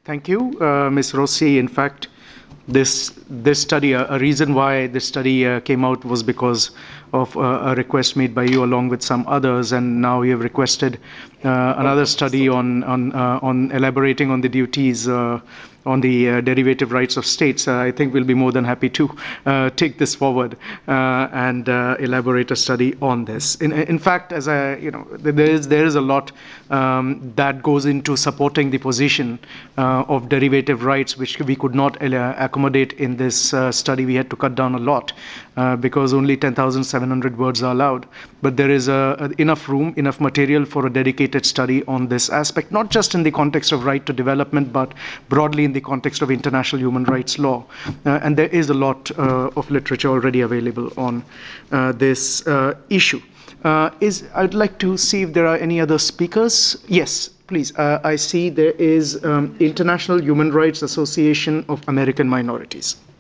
Thank you, Ms. Rossi. In fact, this study, a reason why this study came out was because of a request made by you along with some others, and now you have requested another study on elaborating on the duties on the derivative rights of states. I think we'll be more than happy to take this forward and elaborate a study on this. In fact, as there is a lot that goes into supporting the position of derivative rights, which we could not accommodate in this study. We had to cut down a lot because only 10,700 words are allowed. But there is enough room, enough material for a dedicated study on this aspect, not just in the context of right to development, but broadly in the context of international human rights law. And there is a lot of literature already available on this issue. I'd like to see if there are any other speakers. Yes, please. I see there is International Human Rights Association of American Minorities.